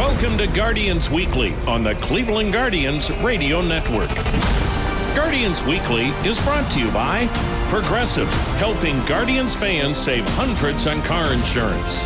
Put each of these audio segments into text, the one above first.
Welcome to Guardians Weekly on the Cleveland Guardians Radio Network. Guardians Weekly is brought to you by Progressive, helping Guardians fans save hundreds on car insurance.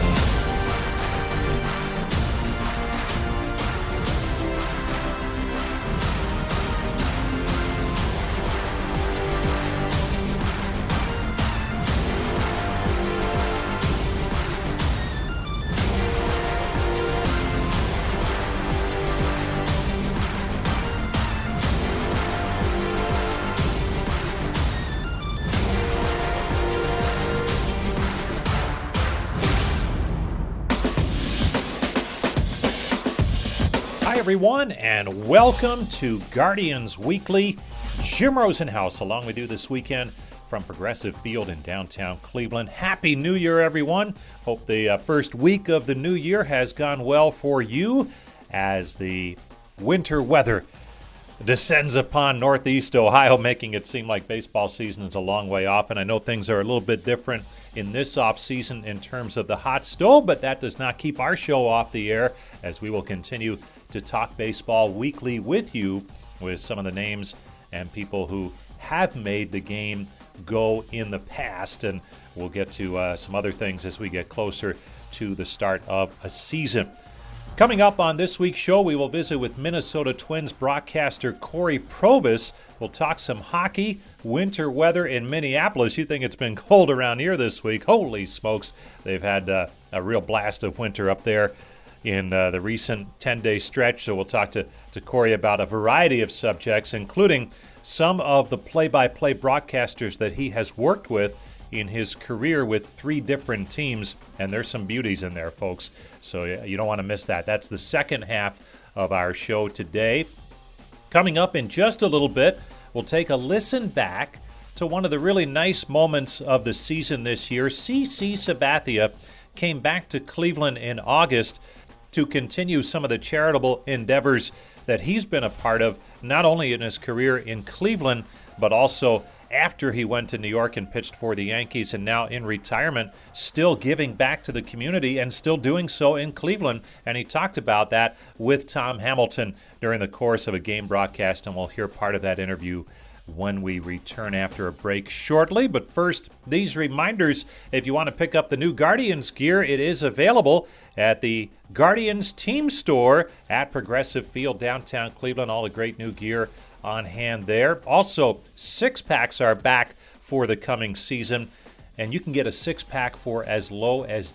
Everyone, and welcome to Guardians Weekly. Jim Rosenhaus along with you this weekend from Progressive Field in downtown Cleveland. Happy New Year, everyone. Hope the first week of the new year has gone well for you as the winter weather descends upon Northeast Ohio, making it seem like baseball season is a long way off. And I know things are a little bit different in this offseason in terms of the hot stove, but that does not keep our show off the air as we will continue to talk baseball weekly with you with some of the names and people who have made the game go in the past. And we'll get to some other things as we get closer to the start of a season. Coming up on this week's show, we will visit with Minnesota Twins broadcaster Cory Provus. We'll talk some hockey, winter weather in Minneapolis. You think it's been cold around here this week. Holy smokes. They've had a real blast of winter up there in the recent 10-day stretch. So we'll talk to Cory about a variety of subjects, including some of the play-by-play broadcasters that he has worked with in his career with 3 different teams, and there's some beauties in there, folks. So you don't want to miss that. That's the second half of our show today. Coming up in just a little bit, we'll take a listen back to one of the really nice moments of the season this year. CC Sabathia came back to Cleveland in August to continue some of the charitable endeavors that he's been a part of, not only in his career in Cleveland, but also after he went to New York and pitched for the Yankees, and now in retirement, still giving back to the community and still doing so in Cleveland. And he talked about that with Tom Hamilton during the course of a game broadcast, and we'll hear part of that interview when we return after a break shortly. But first, these reminders: if you want to pick up the new Guardians gear, it is available at the Guardians team store at Progressive Field downtown Cleveland. All the great new gear on hand there. Also, 6-packs are back for the coming season, and you can get a 6-pack for as low as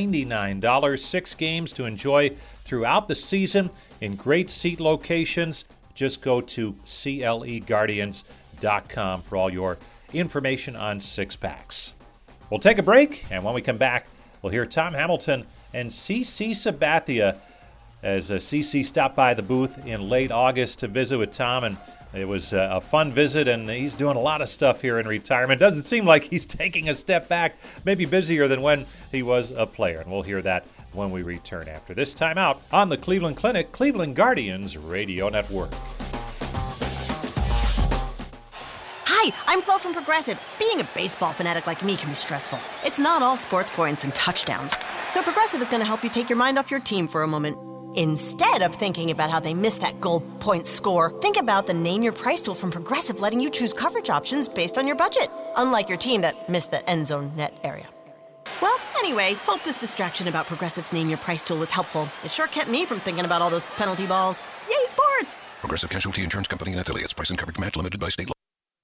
$99. 6 games to enjoy throughout the season in great seat locations. Just go to cleguardians.com for all your information on 6-packs. We'll take a break, and when we come back, we'll hear Tom Hamilton and CC Sabathia as CC stopped by the booth in late August to visit with Tom, and it was a fun visit, and he's doing a lot of stuff here in retirement. Doesn't seem like he's taking a step back, maybe busier than when he was a player, and we'll hear that when we return after this time out on the Cleveland Clinic, Cleveland Guardians Radio Network. Hi, I'm Flo from Progressive. Being a baseball fanatic like me can be stressful. It's not all sports points and touchdowns. So Progressive is going to help you take your mind off your team for a moment. Instead of thinking about how they missed that goal point score, think about the Name Your Price tool from Progressive, letting you choose coverage options based on your budget, unlike your team that missed the end zone net area. Well, anyway, hope this distraction about Progressive's Name Your Price tool was helpful. It sure kept me from thinking about all those penalty balls. Yay, sports! Progressive Casualty Insurance Company and Affiliates. Price and coverage match limited by state law.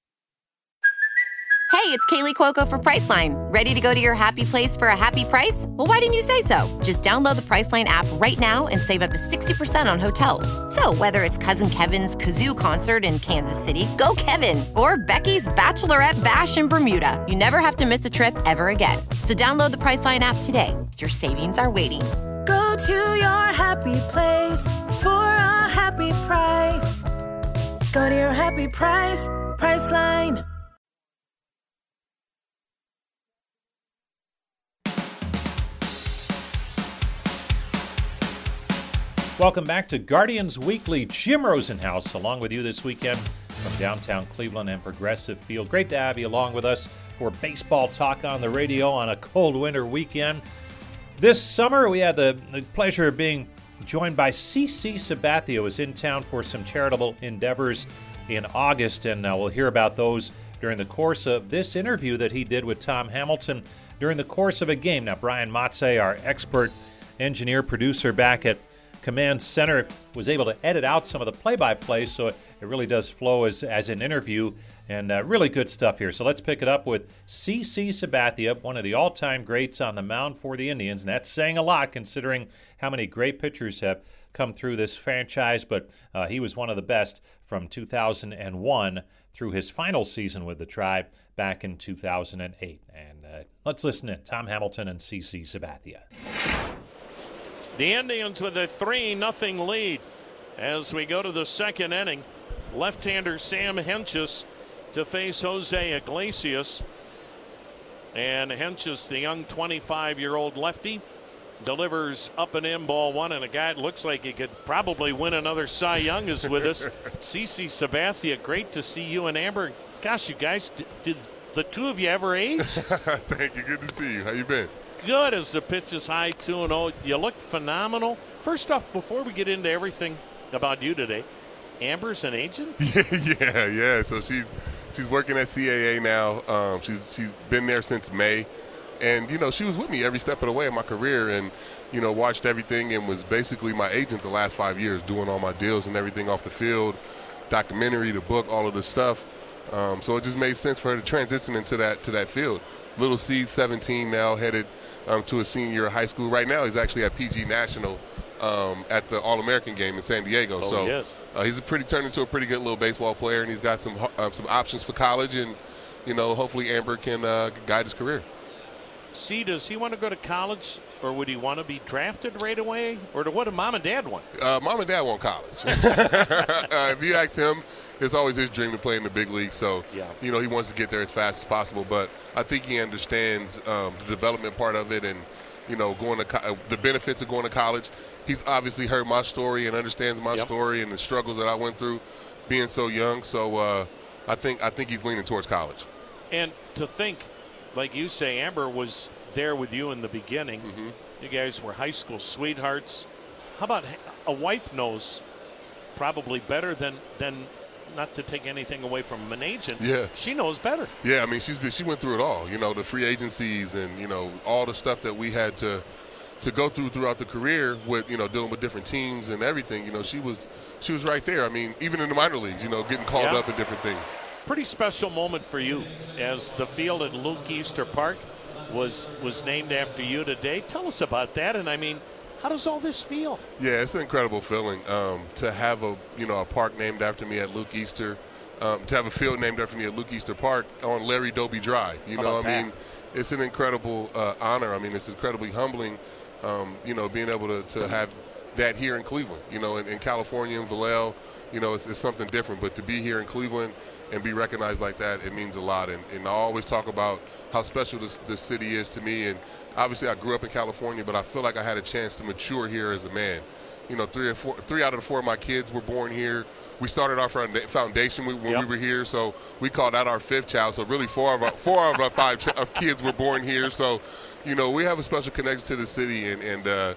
Hey, it's Kaylee Cuoco for Priceline. Ready to go to your happy place for a happy price? Well, why didn't you say so? Just download the Priceline app right now and save up to 60% on hotels. So whether it's Cousin Kevin's Kazoo Concert in Kansas City, go Kevin, or Becky's Bachelorette Bash in Bermuda, you never have to miss a trip ever again. So download the Priceline app today. Your savings are waiting. Go to your happy place for a happy price. Go to your happy price, Priceline. Welcome back to Guardians Weekly. Jim Rosenhaus along with you this weekend from downtown Cleveland and Progressive Field. Great to have you along with us for baseball talk on the radio on a cold winter weekend. This summer we had the pleasure of being joined by CC Sabathia, was in town for some charitable endeavors in August, and we'll hear about those during the course of this interview that he did with Tom Hamilton during the course of a game. Now, Brian Matze, our expert engineer, producer back at Command Center, was able to edit out some of the play-by-play, so it really does flow as an interview, and really good stuff here. So let's pick it up with CC Sabathia, one of the all-time greats on the mound for the Indians, and that's saying a lot considering how many great pitchers have come through this franchise, but he was one of the best from 2001 through his final season with the Tribe back in 2008. And let's listen in. Tom Hamilton and CC Sabathia. The Indians with a 3-0 lead as we go to the second inning. Left-hander Sam Hentges to face Jose Iglesias. And Hentges, the young 25-year-old lefty, delivers up and in ball one, and a guy that looks like he could probably win another Cy Young is with us. CC Sabathia, great to see you and Amber. Gosh, you guys, did the two of you ever age? Thank you. Good to see you. How you been? Good as the pitch is high 2-0. You look phenomenal. First off, before we get into everything about you today, Amber's an agent? Yeah. So she's working at CAA now. She's been there since May. And, she was with me every step of the way in my career and, watched everything and was basically my agent the last 5 years, doing all my deals and everything off the field, documentary, the book, all of this stuff. So it just made sense for her to transition into that field. Little C's 17 now, headed to a senior year of high school. Right now he's actually at PG National at the All-American game in San Diego. Oh, so yes. He's turned into a pretty good little baseball player, and he's got some options for college, and, hopefully Amber can guide his career. C, does he want to go to college, or would he want to be drafted right away, or what do mom and dad want? Mom and dad want college. If you ask him, it's always his dream to play in the big league. So, he wants to get there as fast as possible. But I think he understands the development part of it and, going to the benefits of going to college. He's obviously heard my story and understands my story and the struggles that I went through being so young. So I think he's leaning towards college. And to think, like you say, Amber was there with you in the beginning. Mm-hmm. You guys were high school sweethearts. How about a wife knows probably better than not to take anything away from an agent. Yeah. She knows better. Yeah, I mean, she went through it all, the free agencies and, all the stuff that we had to go throughout the career with, dealing with different teams and everything. She was right there. I mean, even in the minor leagues, getting called up in different things. Pretty special moment for you as the field at Luke Easter Park was named after you today. Tell us about that. And I mean, how does all this feel? Yeah, it's an incredible feeling to have a park named after me at Luke Easter, to have a field named after me at Luke Easter Park on Larry Doby Drive. It's an incredible honor. I mean, it's incredibly humbling, being able to have that here in Cleveland. In California, in Vallejo, it's something different. But to be here in Cleveland and be recognized like that, it means a lot. And I always talk about how special this city is to me. And obviously I grew up in California, but I feel like I had a chance to mature here as a man. 3 out of the 4 of my kids were born here. We started our foundation when we were here, so we called that our 5th child. So really 4 of our 5 kids were born here. So, we have a special connection to the city, and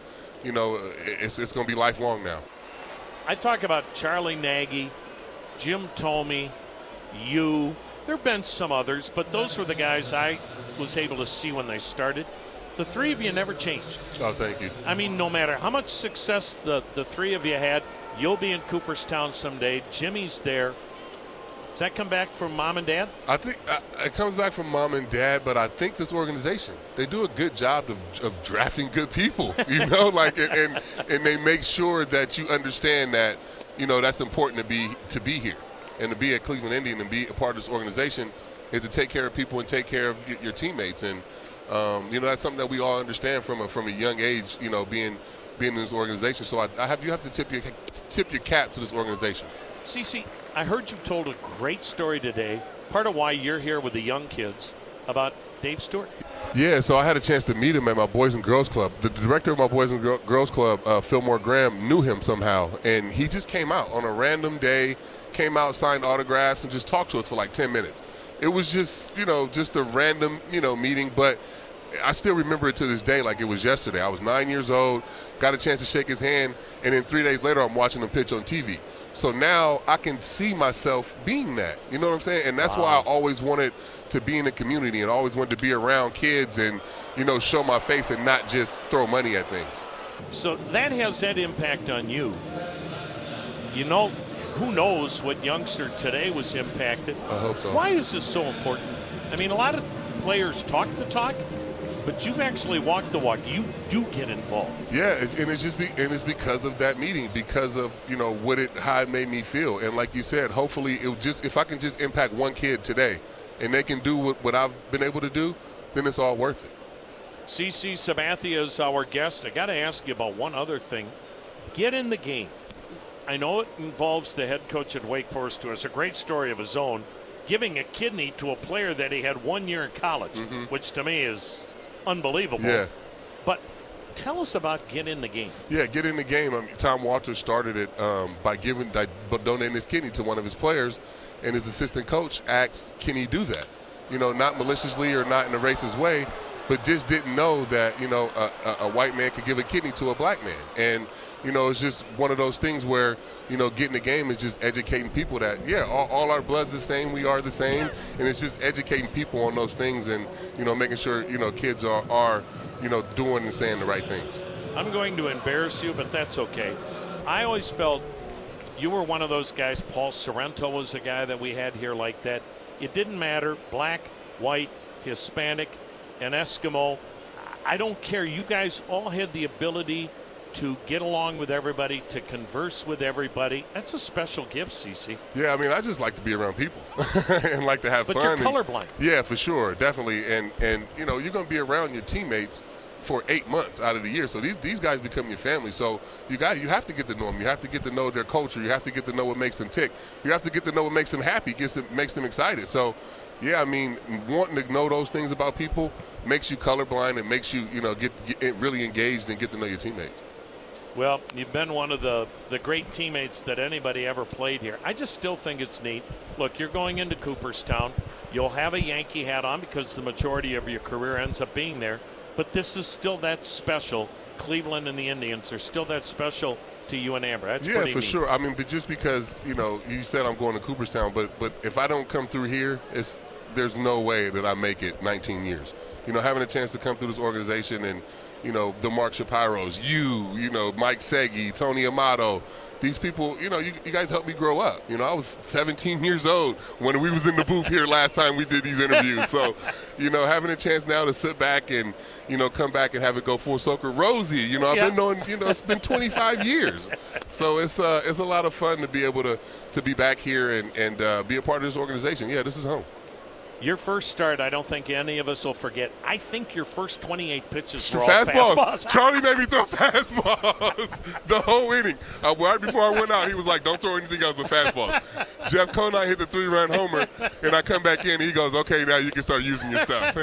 it's going to be lifelong now. I talk about Charlie Nagy, Jim Thome, you. There have been some others, but those were the guys I was able to see when they started. The 3 of you never changed. Oh, thank you. I mean, no matter how much success the 3 of you had, you'll be in Cooperstown someday. Jimmy's there. Does that come back from mom and dad? I think it comes back from mom and dad, but I think this organization, they do a good job of drafting good people, and they make sure that you understand that, that's important to be here. And to be a Cleveland Indian and be a part of this organization is to take care of people and take care of your teammates. And, that's something that we all understand from a young age, being in this organization. So you have to tip your cap to this organization. CC, I heard you told a great story today, part of why you're here with the young kids, about Dave Stewart. Yeah, so I had a chance to meet him at my Boys and Girls Club. The director of my Boys and Girls Club, Fillmore Graham, knew him somehow, and he just came out on a random day, came out, signed autographs, and just talked to us for like 10 minutes. It was just, just a random, meeting, but I still remember it to this day like it was yesterday. I was 9 years old, got a chance to shake his hand, and then 3 days later I'm watching him pitch on TV. So now I can see myself being that. You know what I'm saying? And that's why I always wanted to be in the community and always wanted to be around kids and, show my face and not just throw money at things. So that has that impact on you. Who knows what youngster today was impacted. I hope so. Why is this so important? I mean, a lot of players talk the talk, but you've actually walked the walk. You do get involved. Yeah, and it's because of that meeting, because of how it made me feel. And like you said, hopefully if I can just impact one kid today, and they can do what I've been able to do, then it's all worth it. CC Sabathia is our guest. I got to ask you about one other thing. Get in the game. I know it involves the head coach at Wake Forest, who has a great story of his own, giving a kidney to a player that he had 1 year in college, which to me is unbelievable. Yeah. But tell us about Get in the Game. Yeah, Get in the Game. Tom Walters started it by donating his kidney to one of his players, and his assistant coach asked, can he do that? Not maliciously or not in a racist way, but just didn't know that, a white man could give a kidney to a black man. And, it's just one of those things where, getting the game is just educating people that, all our blood's the same, we are the same, and it's just educating people on those things and, making sure, kids are doing and saying the right things. I'm going to embarrass you, but that's okay. I always felt you were one of those guys. Paul Sorrento was a guy that we had here like that. It didn't matter, black, white, Hispanic, an Eskimo. I don't care. You guys all had the ability to get along with everybody, to converse with everybody. That's a special gift, CC. Yeah, I just like to be around people and like to have fun. But you're colorblind. Yeah, for sure, definitely. And you're going to be around your teammates for 8 months out of the year. So these guys become your family. So you have to get to know them. You have to get to know their culture. You have to get to know what makes them tick. You have to get to know what makes them happy, makes them excited. So, yeah, wanting to know those things about people makes you colorblind and makes you, get really engaged and get to know your teammates. Well, you've been one of the great teammates that anybody ever played here. I just still think it's neat. Look, you're going into Cooperstown. You'll have a Yankee hat on because the majority of your career ends up being there. But this is still that special. Cleveland and the Indians are still that special to you and Amber. That's pretty for neat. Sure. But just because, you said I'm going to Cooperstown, but if I don't come through here, there's no way that I make it 19 years. Having a chance to come through this organization and, the Mark Shapiros, Mike Segi, Tony Amato, these people, you guys helped me grow up. I was 17 years old when we was in the booth here last time we did these interviews. So, having a chance now to sit back and, come back and have it go full circle. Rosie, I've been knowing, it's been 25 years. So it's a lot of fun to be able to be back here and be a part of this organization. Yeah, this is home. Your first start, I don't think any of us will forget. I think your first 28 pitches were all fastballs. fastballs. Charlie made me throw fastballs the whole inning. Right before I went out, he was like, don't throw anything else but fastballs. Jeff Conine hit the 3-run homer, and I come back in, and he goes, okay, now you can start using your stuff.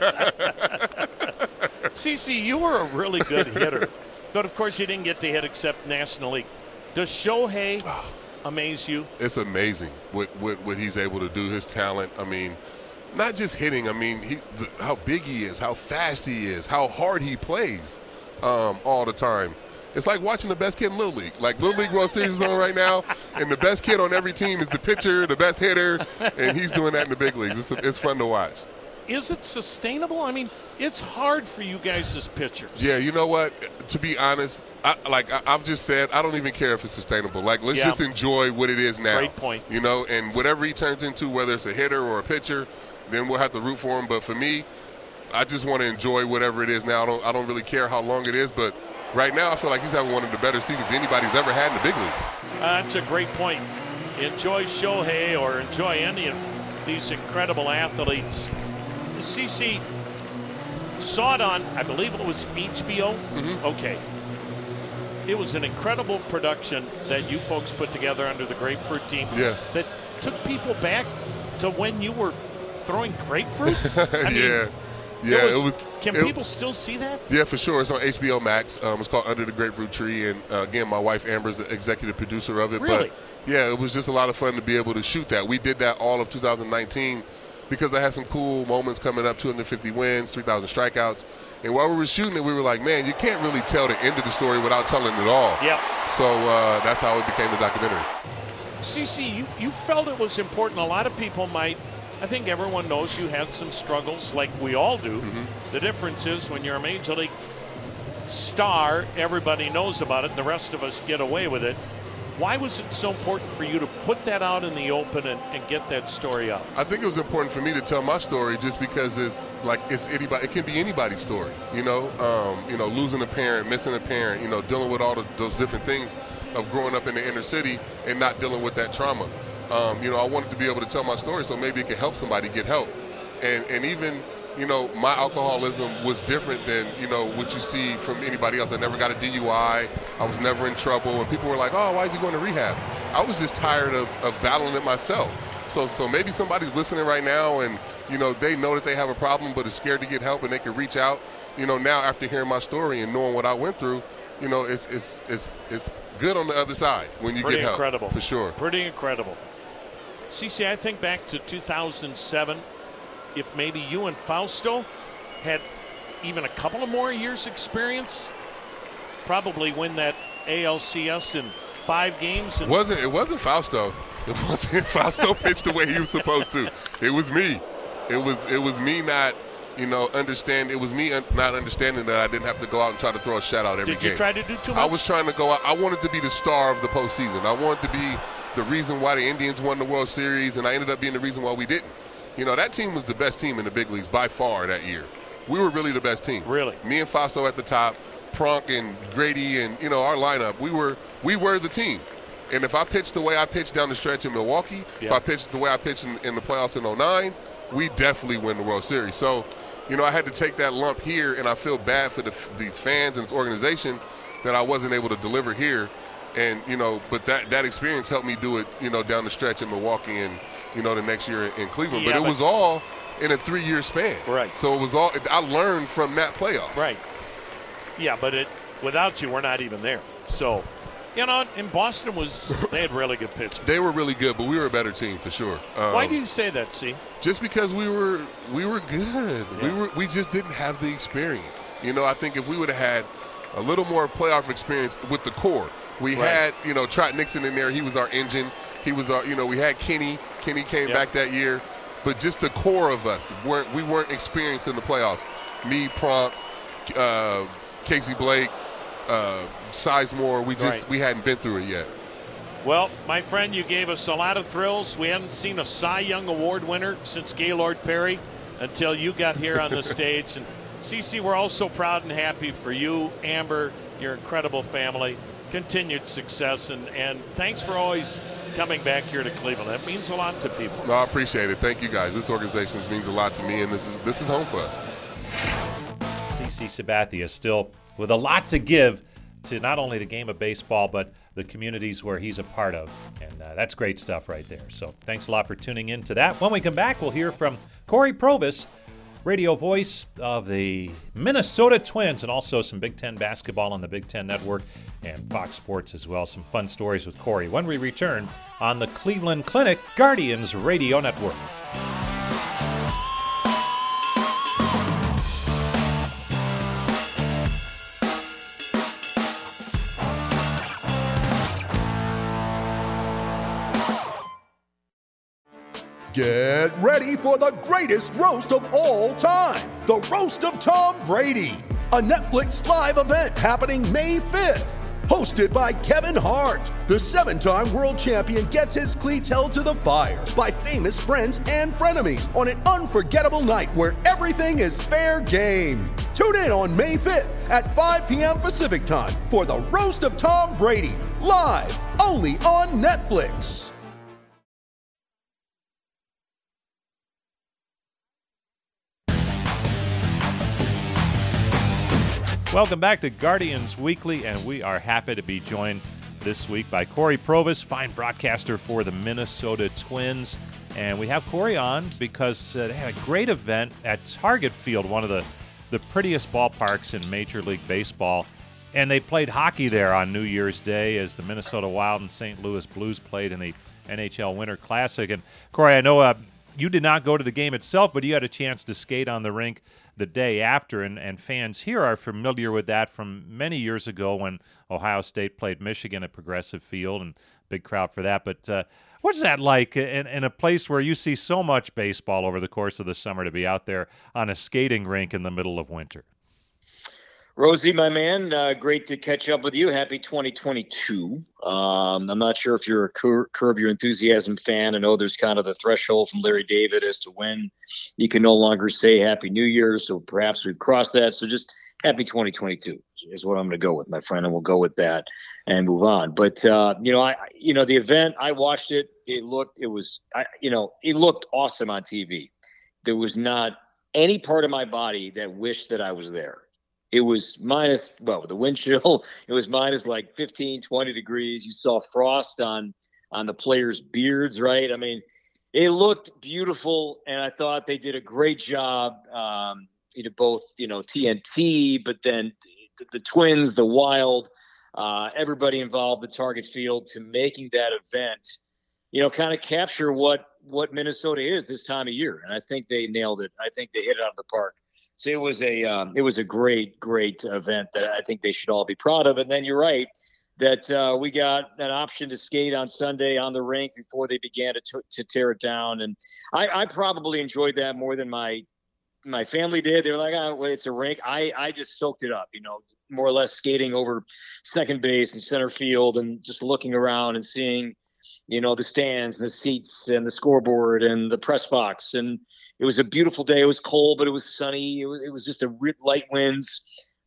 CC, you were a really good hitter. But, of course, you didn't get to hit except National League. Does Shohei amaze you? It's amazing what he's able to do, his talent. Not just hitting, how big he is, how fast he is, how hard he plays all the time. It's like watching the best kid in Little League. Like Little League World Series is on right now, and the best kid on every team is the pitcher, the best hitter, and he's doing that in the big leagues. It's fun to watch. Is it sustainable? It's hard for you guys as pitchers. Yeah, you know what? To be honest, I've just said, I don't even care if it's sustainable. Let's just enjoy what it is now. Great point. And whatever he turns into, whether it's a hitter or a pitcher, then we'll have to root for him. But for me, I just want to enjoy whatever it is now. I don't really care how long it is, but right now I feel like he's having one of the better seasons anybody's ever had in the big leagues. That's a great point. Enjoy Shohei or enjoy any of these incredible athletes. CC saw it on, I believe it was HBO. Mm-hmm. Okay. It was an incredible production that you folks put together under the Grapefruit team. Yeah. That took people back to when you were throwing grapefruits. It was. Can people still see that? Yeah, for sure. It's on HBO Max. It's called Under the Grapefruit Tree, and again, my wife Amber's the executive producer of it. Really? But yeah, it was just a lot of fun to be able to shoot that. We did that all of 2019 because I had some cool moments coming up, 250 wins, 3,000 strikeouts. And while we were shooting it, we were like, man, you can't really tell the end of the story without telling it all. Yep. So that's how it became the documentary. CC, you felt it was important. A lot of people might. I think everyone knows you had some struggles, like we all do. Mm-hmm. The difference is when you're a Major League star, everybody knows about it. The rest of us get away with it. Why was it so important for you to put that out in the open and get that story out? I think it was important for me to tell my story just because it's anybody. It can be anybody's story, losing a parent, missing a parent, dealing with all those different things of growing up in the inner city and not dealing with that trauma. I wanted to be able to tell my story so maybe it could help somebody get help. And even, my alcoholism was different than, what you see from anybody else. I never got a DUI. I was never in trouble. And people were like, oh, why is he going to rehab? I was just tired of battling it myself. So maybe somebody's listening right now and, they know that they have a problem but is scared to get help and they can reach out. Now after hearing my story and knowing what I went through, it's good on the other side when you get help. Pretty incredible. For sure. Pretty incredible. CC, I think back to 2007, if maybe you and Fausto had even a couple of more years experience, probably win that ALCS in 5 games. It wasn't Fausto. It wasn't Fausto pitched the way he was supposed to. It was me. It was me not, understand. It was me not understanding that I didn't have to go out and try to throw a shutout every game. Did you try to do too much? I was trying to go out. I wanted to be the star of the postseason. I wanted to be the reason why the Indians won the World Series, and I ended up being the reason why we didn't. That team was the best team in the big leagues by far that year. We were really the best team. Really? Me and Fausto at the top, Pronk and Grady and, our lineup, we were the team. And if I pitched the way I pitched down the stretch in Milwaukee, if I pitched the way I pitched in the playoffs in 2009, we definitely win the World Series. So, I had to take that lump here, and I feel bad for these fans and this organization that I wasn't able to deliver here. And, but that experience helped me do it, down the stretch in Milwaukee and, the next year in Cleveland. Yeah, but it was all in a 3-year span. Right. So it was all – I learned from that playoffs. Right. Yeah, but without you, we're not even there. So, in Boston they had really good pitching. They were really good, but we were a better team for sure. Why do you say that, C? Just because we were good. Yeah. We just didn't have the experience. I think if we would have had a little more playoff experience with the core. We had, Trot Nixon in there. He was our engine. He was our, we had Kenny. Kenny came back that year. But just the core of us, we weren't experienced in the playoffs. Me, Pronk, Casey Blake, Sizemore, we hadn't been through it yet. Well, my friend, you gave us a lot of thrills. We hadn't seen a Cy Young Award winner since Gaylord Perry until you got here on the stage. And CC, we're all so proud and happy for you, Amber, your incredible family. Continued success, and thanks for always coming back here to Cleveland. That means a lot to people. No, I appreciate it. Thank you, guys. This organization means a lot to me, and this is home for us. CC Sabathia still with a lot to give to not only the game of baseball, but the communities where he's a part of. And that's great stuff right there. So thanks a lot for tuning in to that. When we come back, we'll hear from Corey Provis, radio voice of the Minnesota Twins, and also some Big Ten basketball on the Big Ten Network and Fox Sports as well. Some fun stories with Corey when we return on the Cleveland Clinic Guardians Radio Network. Get ready for the greatest roast of all time, the Roast of Tom Brady, a Netflix live event happening May 5th. Hosted by Kevin Hart, the 7-time world champion gets his cleats held to the fire by famous friends and frenemies on an unforgettable night where everything is fair game. Tune in on May 5th at 5 p.m. Pacific time for the Roast of Tom Brady, live only on Netflix. Welcome back to Guardians Weekly, and we are happy to be joined this week by Corey Provis, fine broadcaster for the Minnesota Twins. And we have Corey on because they had a great event at Target Field, one of the prettiest ballparks in Major League Baseball. And they played hockey there on New Year's Day as the Minnesota Wild and St. Louis Blues played in the NHL Winter Classic. And Corey, I know you did not go to the game itself, but you had a chance to skate on the rink the day after, and fans here are familiar with that from many years ago when Ohio State played Michigan at Progressive Field, and big crowd for that. But what's that like in a place where you see so much baseball over the course of the summer to be out there on a skating rink in the middle of winter? Rosie, my man, great to catch up with you. Happy 2022. I'm not sure if you're a Curb Your Enthusiasm fan. I know there's kind of the threshold from Larry David as to when you can no longer say Happy New Year, so perhaps we've crossed that. So just Happy 2022 is what I'm going to go with, my friend, and we'll go with that and move on. But the event, I watched it. It looked awesome on TV. There was not any part of my body that wished that I was there. It was the wind chill, it was minus like 15, 20 degrees. You saw frost on the players' beards, right? I mean, it looked beautiful, and I thought they did a great job. Both TNT, but then the Twins, the Wild, everybody involved, the Target Field, to making that event, kind of capture what Minnesota is this time of year. And I think they nailed it. I think they hit it out of the park. So it was a great event that I think they should all be proud of. And then you're right that we got an option to skate on Sunday on the rink before they began to tear it down. And I probably enjoyed that more than my family did. They were like, oh, well, it's a rink. I just soaked it up, more or less skating over second base and center field and just looking around and seeing, the stands and the seats and the scoreboard and the press box. And it was a beautiful day. It was cold, but it was sunny. It was just a light winds.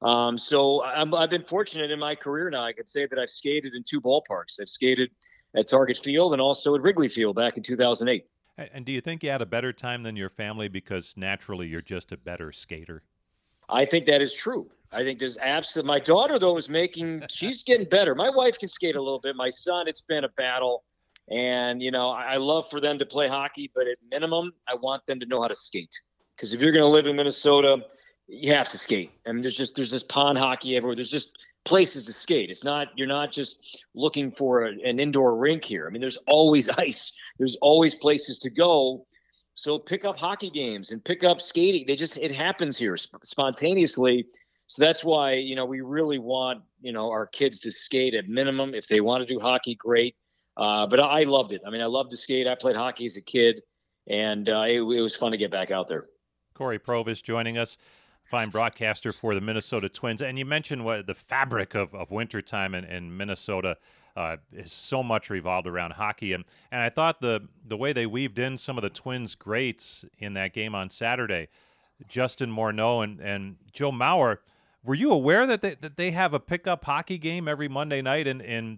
So I've been fortunate in my career now. I could say that I've skated in two ballparks. I've skated at Target Field and also at Wrigley Field back in 2008. And do you think you had a better time than your family because naturally you're just a better skater? I think that is true. I think there's my daughter, though, she's getting better. My wife can skate a little bit. My son, it's been a battle. And, I love for them to play hockey, but at minimum, I want them to know how to skate. Because if you're going to live in Minnesota, you have to skate. I mean, there's this pond hockey everywhere. There's just places to skate. You're not just looking for an indoor rink here. I mean, there's always ice. There's always places to go. So pick up hockey games and pick up skating. It happens here spontaneously. So that's why, we really want, our kids to skate at minimum. If they want to do hockey, great. But I loved it. I mean, I loved to skate. I played hockey as a kid, and it was fun to get back out there. Corey Provus joining us, fine broadcaster for the Minnesota Twins. And you mentioned the fabric of wintertime in Minnesota is so much revolved around hockey. And I thought the way they weaved in some of the Twins' greats in that game on Saturday, Justin Morneau and Joe Mauer, were you aware that they have a pickup hockey game every Monday night in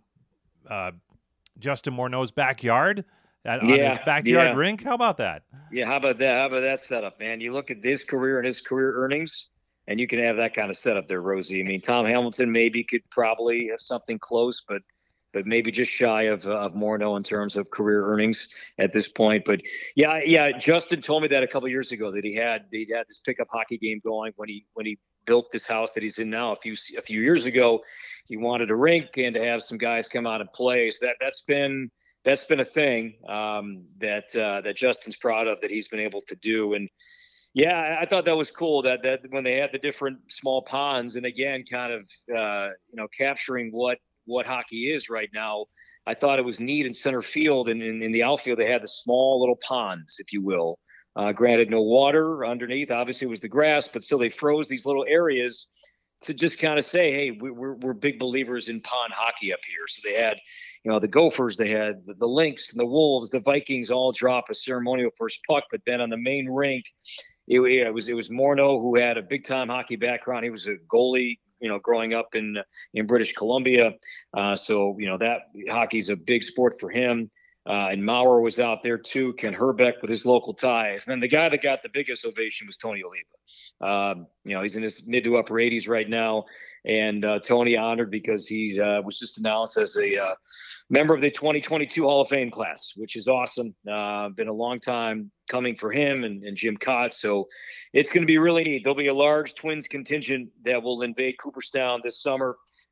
Justin Morneau's backyard on his backyard rink? How about that? Yeah, how about that? How about that setup, man? You look at his career and his career earnings, and you can have that kind of setup there, Rosie. I mean, Tom Hamilton maybe could probably have something close, but maybe just shy of Morneau in terms of career earnings at this point. But yeah, Justin told me that a couple of years ago that he had this pickup hockey game going when he built this house that he's in now. A few years ago, he wanted a rink and to have some guys come out and play. So that's been a thing that Justin's proud of, that he's been able to do. And yeah, I thought that was cool that when they had the different small ponds, and again, kind of capturing what hockey is right now. I thought it was neat in center field, and in the outfield they had the small little ponds, if you will. Granted, no water underneath. Obviously, it was the grass, but still they froze these little areas to just kind of say, hey, we're big believers in pond hockey up here. So they had, the Gophers, they had the Lynx and the Wolves, the Vikings all drop a ceremonial first puck, but then on the main rink, it was Morneau, who had a big time hockey background. He was a goalie, growing up in British Columbia. So that hockey's a big sport for him. And Mauer was out there too. Ken Herbeck with his local ties. And then the guy that got the biggest ovation was Tony Oliva. He's in his mid to upper 80s right now. And Tony honored because he was just announced as a member of the 2022 Hall of Fame class, which is awesome. Been a long time coming for him and Jim Cott. So it's going to be really neat. There'll be a large Twins contingent that will invade Cooperstown this summer.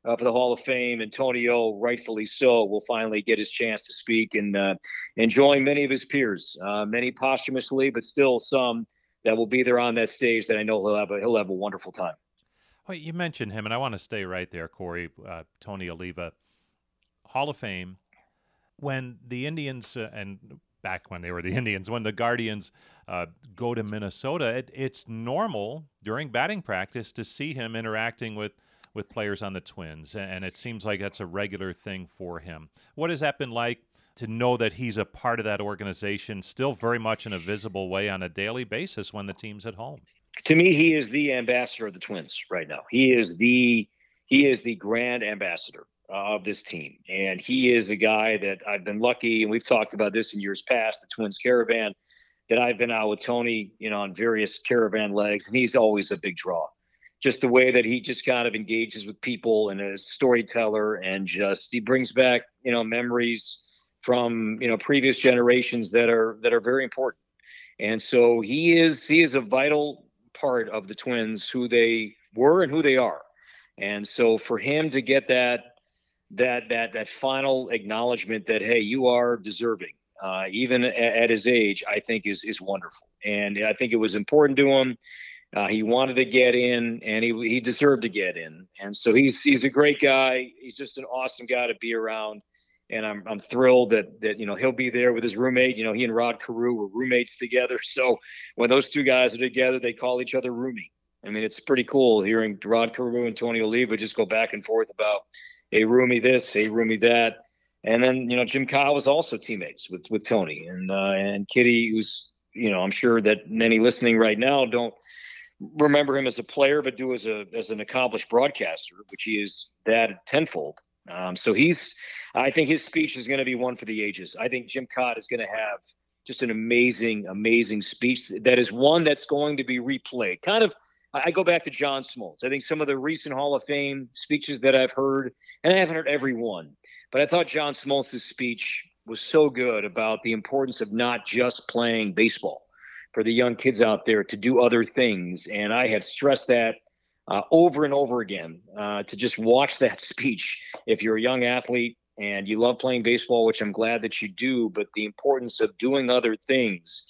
for the Hall of Fame. Antonio, rightfully so, will finally get his chance to speak and join many of his peers, many posthumously, but still some that will be there on that stage that I know he'll have a wonderful time. Well, you mentioned him, and I want to stay right there, Corey. Tony Oliva, Hall of Fame. When the Indians, and back when they were the Indians, when the Guardians go to Minnesota, it's normal during batting practice to see him interacting with players on the Twins, and it seems like that's a regular thing for him. What has that been like to know that he's a part of that organization, still very much in a visible way on a daily basis when the team's at home? To me, he is the ambassador of the Twins right now. He is the grand ambassador of this team. And he is a guy that I've been lucky, and we've talked about this in years past, the Twins Caravan, that I've been out with Tony, on various caravan legs, and he's always a big draw. Just the way that he just kind of engages with people and a storyteller, and he brings back, memories from, previous generations that are very important. And so he is a vital part of the Twins, who they were and who they are. And so for him to get that final acknowledgement that, hey, you are deserving, even at his age, I think is wonderful. And I think it was important to him. He wanted to get in, and he deserved to get in. And so he's a great guy. He's just an awesome guy to be around. And I'm thrilled that he'll be there with his roommate. He and Rod Carew were roommates together. So when those two guys are together, they call each other roomie. I mean, it's pretty cool hearing Rod Carew and Tony Oliva just go back and forth about, hey, roomie this, hey, roomie that. And then, Jim Kyle was also teammates with Tony. And Kitty, who's, I'm sure that many listening right now don't remember him as a player, but do as an accomplished broadcaster, which he is that tenfold. So I think his speech is going to be one for the ages. I think Jim Cott is going to have just an amazing, amazing speech that is one that's going to be replayed. Kind of, I go back to John Smoltz. I think some of the recent Hall of Fame speeches that I've heard, and I haven't heard every one, but I thought John Smoltz's speech was so good about the importance of not just playing baseball for the young kids out there, to do other things. And I have stressed that over and over again, to just watch that speech. If you're a young athlete and you love playing baseball, which I'm glad that you do, but the importance of doing other things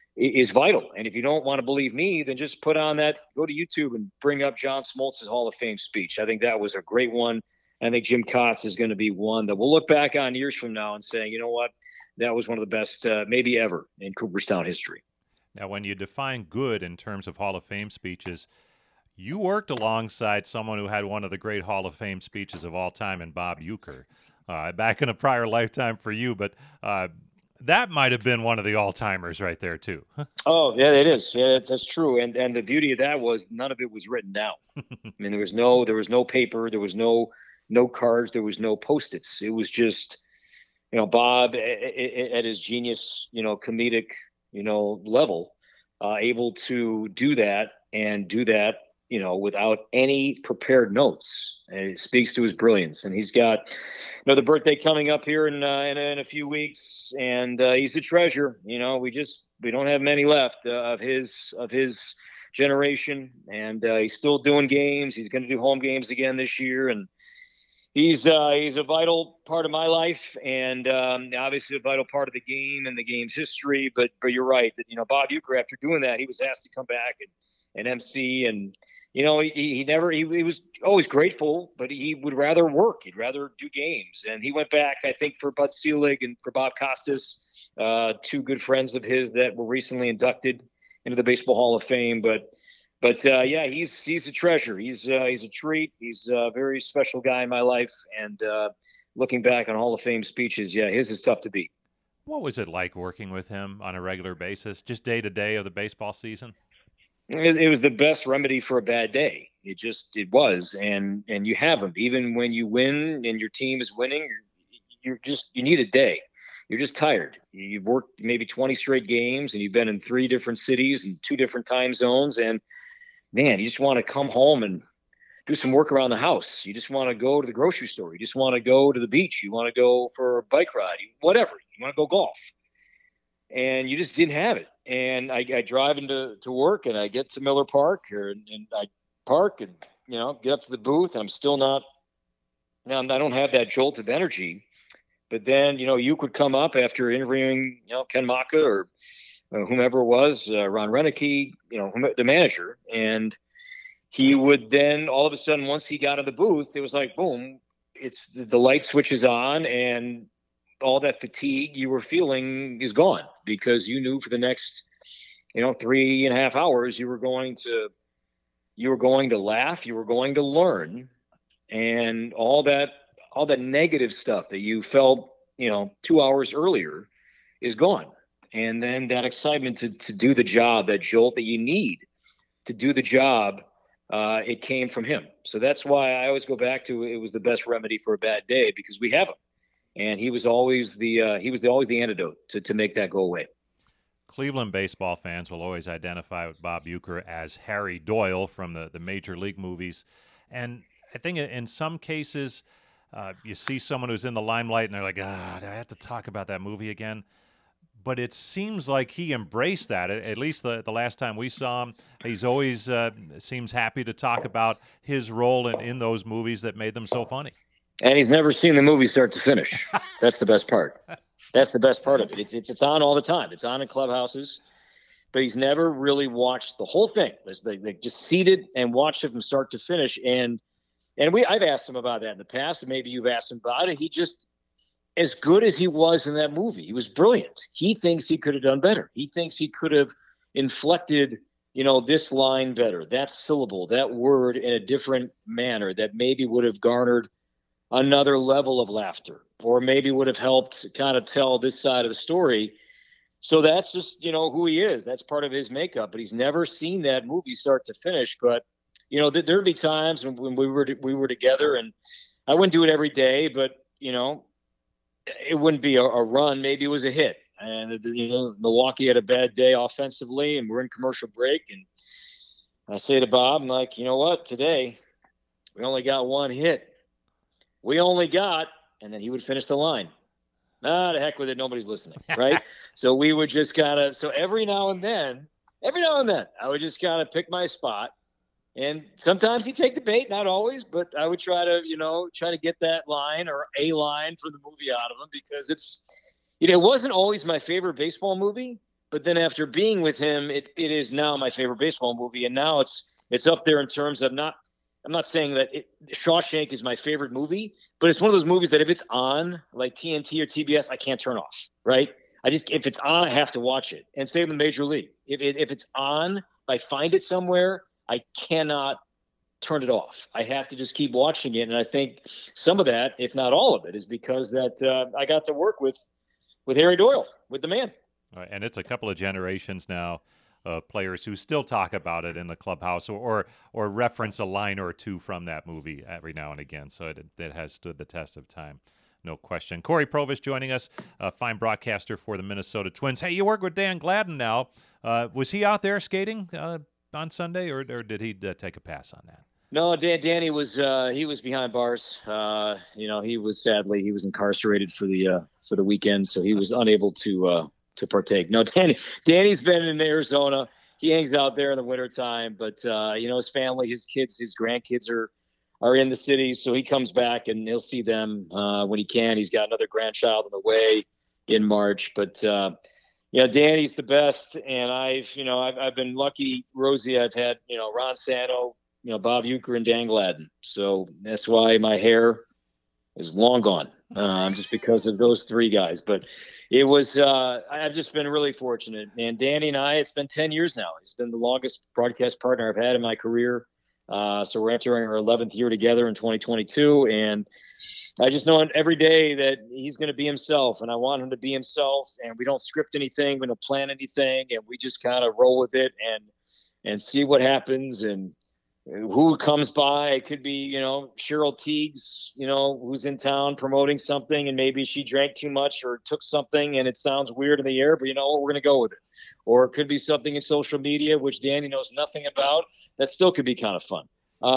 is vital. And if you don't want to believe me, then just go to YouTube and bring up John Smoltz's Hall of Fame speech. I think that was a great one. I think Jim Kotz is going to be one that we'll look back on years from now and say, you know what, that was one of the best maybe ever in Cooperstown history. Now, when you define good in terms of Hall of Fame speeches, you worked alongside someone who had one of the great Hall of Fame speeches of all time in Bob Uecker, back in a prior lifetime for you, but that might have been one of the all-timers right there, too. Oh, yeah, it is. Yeah, that's true. And the beauty of that was none of it was written down. I mean, there was no paper, there was no cards, there was no Post-its. It was just, Bob at his genius, comedic, level, able to do that without any prepared notes. And it speaks to his brilliance. And he's got, the birthday coming up here in a few weeks, and he's a treasure. We don't have many left of his generation, and he's still doing games. He's going to do home games again this year, and he's a vital part of my life, and obviously a vital part of the game and the game's history. But you're right that Bob Uecker, after doing that, he was asked to come back and MC, and he was always grateful, but he would rather work. He'd rather do games. And he went back, I think, for Bud Selig and for Bob Costas, two good friends of his that were recently inducted into the Baseball Hall of Fame. But yeah, he's a treasure. He's a treat. He's a very special guy in my life. And looking back on Hall of Fame speeches, yeah, his is tough to beat. What was it like working with him on a regular basis, just day to day of the baseball season? It was the best remedy for a bad day. It was. And you have them. Even when you win and your team is winning, you need a day. You're just tired. You've worked maybe 20 straight games, and you've been in 3 different cities and 2 different time zones. And man, you just want to come home and do some work around the house. You just want to go to the grocery store. You just want to go to the beach. You want to go for a bike ride, whatever. You want to go golf. And you just didn't have it. And I drive into work, and I get to Miller Park, and I park and, get up to the booth. And I'm still not Now, I don't have that jolt of energy, but then, you could come up after interviewing, Ken Maka or whomever it was, Ron Renicky, the manager, and he would then all of a sudden, once he got in the booth, it was like, boom, it's the light switches on, and all that fatigue you were feeling is gone, because you knew for the next, 3.5 hours, you were going to laugh, you were going to learn, and all that negative stuff that you felt, 2 hours earlier is gone. And then that excitement to do the job, that jolt that you need to do the job, it came from him. So that's why I always go back to, it was the best remedy for a bad day, because we have him. And he was always the antidote to make that go away. Cleveland baseball fans will always identify with Bob Uecker as Harry Doyle from the Major League movies. And I think in some cases, you see someone who's in the limelight and they're like, do I have to talk about that movie again? But it seems like he embraced that. At least the last time we saw him, he's always seems happy to talk about his role in those movies that made them so funny. And he's never seen the movie start to finish. That's the best part. That's the best part of it. It's on all the time. It's on in clubhouses, but he's never really watched the whole thing. They just seated and watched it from start to finish. And I've asked him about that in the past, and maybe you've asked him about it. He just, as good as he was in that movie, he was brilliant. He thinks he could have done better. He thinks he could have inflected, this line better, that syllable, that word in a different manner that maybe would have garnered another level of laughter, or maybe would have helped kind of tell this side of the story. So that's just, who he is. That's part of his makeup, but he's never seen that movie start to finish. But, there'd be times when we were together, and I wouldn't do it every day, but, it wouldn't be a run. Maybe it was a hit. And, Milwaukee had a bad day offensively, and we're in commercial break. And I say to Bob, I'm like, you know what, today we only got one hit. And then he would finish the line. The heck with it. Nobody's listening. Right. So we would just every now and then, I would just kind of pick my spot. And sometimes he'd take the bait, not always, but I would try to get that line or a line from the movie out of him, because it wasn't always my favorite baseball movie, but then after being with him, it is now my favorite baseball movie. And now it's up there in terms of I'm not saying that Shawshank is my favorite movie, but it's one of those movies that if it's on like TNT or TBS, I can't turn off, right? If it's on, I have to watch it. And same with Major League. If it's on, if I find it somewhere, I cannot turn it off. I have to just keep watching it. And I think some of that, if not all of it, is because that I got to work with Harry Doyle, with the man. And it's a couple of generations now of players who still talk about it in the clubhouse or reference a line or two from that movie every now and again. So it has stood the test of time. No question. Corey Provus joining us, a fine broadcaster for the Minnesota Twins. Hey, you work with Dan Gladden now. Was he out there skating on Sunday, or did he take a pass on that? No, Danny was he was behind bars. He was incarcerated for the weekend, so he was unable to partake. No, Danny's been in Arizona. He hangs out there in the wintertime, but his family, his kids, his grandkids are in the city, so he comes back and he'll see them when he can. He's got another grandchild on the way in March, but Danny's the best, and I've been lucky, Rosie. I've had Ron Santo, Bob Uecker, and Dan Gladden. So that's why my hair is long gone, just because of those three guys. But it was I've just been really fortunate. And Danny and I, it's been 10 years now. He's been the longest broadcast partner I've had in my career. So we're entering our 11th year together in 2022, and I just know every day that he's going to be himself, and I want him to be himself. And we don't script anything, we don't plan anything, and we just kind of roll with it and see what happens and who comes by. It could be, Cheryl Teagues, who's in town promoting something, and maybe she drank too much or took something and it sounds weird in the air, but we're going to go with it. Or it could be something in social media, which Danny knows nothing about, that still could be kind of fun.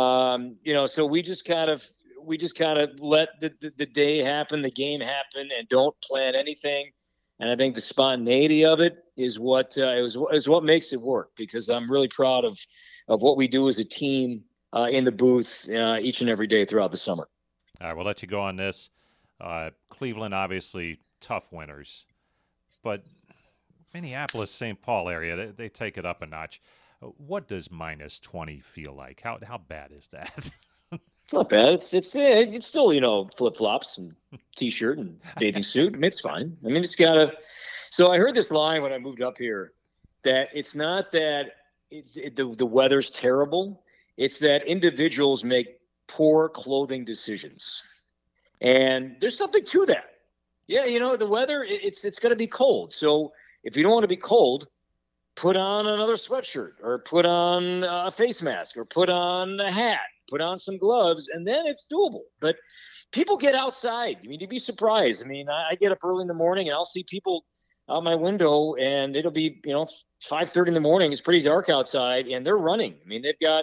So we just kind of let the day happen, the game happen, and don't plan anything. And I think the spontaneity of it is what makes it work, because I'm really proud of what we do as a team in the booth each and every day throughout the summer. All right, we'll let you go on this. Cleveland, obviously, tough winners. But Minneapolis, St. Paul area, they take it up a notch. What does minus 20 feel like? How bad is that? It's not bad. It's still, flip-flops and T-shirt and bathing suit. I mean, it's fine. I mean, it's got to – so I heard this line when I moved up here that it's not that the weather's terrible. It's that individuals make poor clothing decisions. And there's something to that. Yeah, the weather, it's going to be cold. So if you don't want to be cold, put on another sweatshirt or put on a face mask or put on a hat, put on some gloves, and then it's doable. But people get outside. I mean, you'd be surprised. I mean, I get up early in the morning and I'll see people out my window and it'll be, 5:30 in the morning. It's pretty dark outside and they're running. I mean, they've got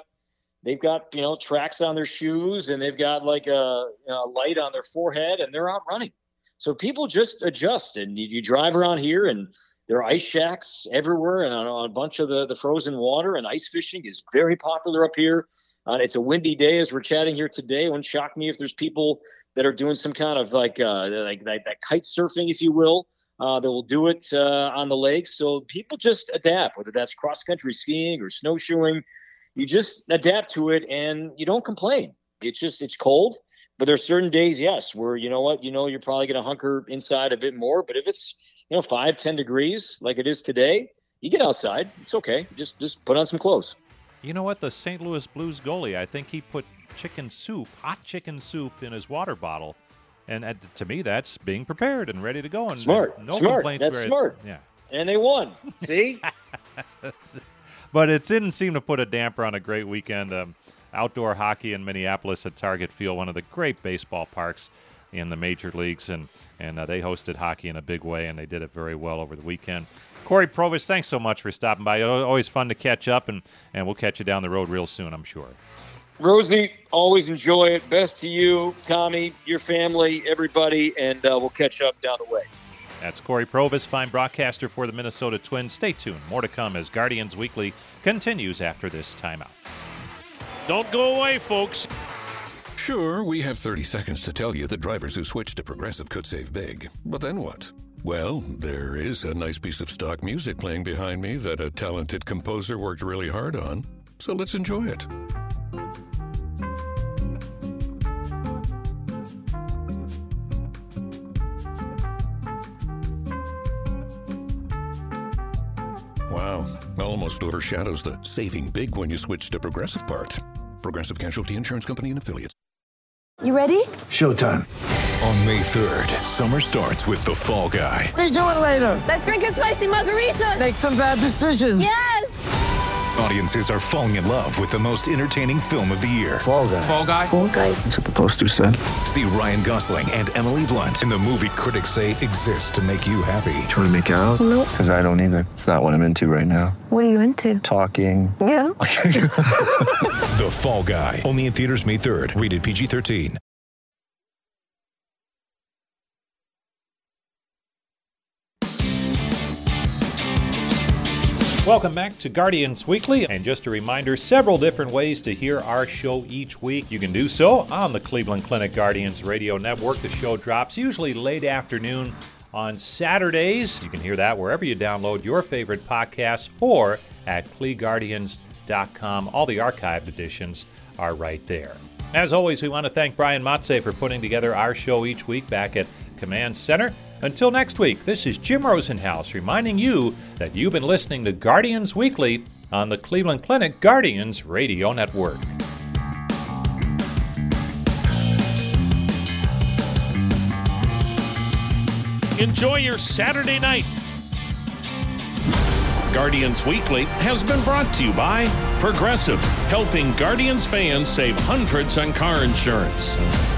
tracks on their shoes and they've got like a light on their forehead and they're out running. So people just adjust, and you drive around here and there are ice shacks everywhere and on a bunch of the frozen water, and ice fishing is very popular up here. It's a windy day as we're chatting here today. It wouldn't shock me if there's people that are doing some kind of like kite surfing, if you will, that will do it on the lake. So people just adapt, whether that's cross-country skiing or snowshoeing. You just adapt to it and you don't complain. It's cold. But there's certain days, yes, where you're probably going to hunker inside a bit more. But if it's 5-10 degrees like it is today, you get outside. It's okay. Just put on some clothes. You know what? The St. Louis Blues goalie, I think he put hot chicken soup in his water bottle, and to me, that's being prepared and ready to go. And smart. No smart. complaints. That's smart. Yeah. And they won. See. But it didn't seem to put a damper on a great weekend. Outdoor hockey in Minneapolis at Target Field, one of the great baseball parks in the major leagues, and they hosted hockey in a big way, and they did it very well over the weekend. Corey Provus, thanks so much for stopping by. Always fun to catch up, and we'll catch you down the road real soon, I'm sure. Rosie, always enjoy it. Best to you, Tommy, your family, everybody, and we'll catch up down the way. That's Corey Provus, fine broadcaster for the Minnesota Twins. Stay tuned. More to come as Guardians Weekly continues after this timeout. Don't go away, folks. Sure, we have 30 seconds to tell you that drivers who switch to Progressive could save big. But then what? Well, there is a nice piece of stock music playing behind me that a talented composer worked really hard on. So let's enjoy it. Wow, almost overshadows the saving big when you switch to Progressive part. Progressive Casualty Insurance Company and Affiliates. You ready? Showtime. On May 3rd, summer starts with The Fall Guy. Let's do it later. Let's drink a spicy margarita. Make some bad decisions. Yes! Audiences are falling in love with the most entertaining film of the year. Fall Guy. Fall Guy? Fall Guy. That's what the poster said. See Ryan Gosling and Emily Blunt in the movie critics say exists to make you happy. Trying to make it out? Nope. Because I don't either. It's not what I'm into right now. What are you into? Talking. Yeah. The Fall Guy. Only in theaters May 3rd. Rated PG-13. Welcome back to Guardians Weekly, and just a reminder, several different ways to hear our show each week. You can do so on the Cleveland Clinic Guardians Radio Network. The show drops usually late afternoon on Saturdays. You can hear that wherever you download your favorite podcasts or at cleguardians.com. All the archived editions are right there. As always, we want to thank Brian Matze for putting together our show each week back at Command Center. Until next week, this is Jim Rosenhaus reminding you that you've been listening to Guardians Weekly on the Cleveland Clinic Guardians Radio Network. Enjoy your Saturday night. Guardians Weekly has been brought to you by Progressive, helping Guardians fans save hundreds on car insurance.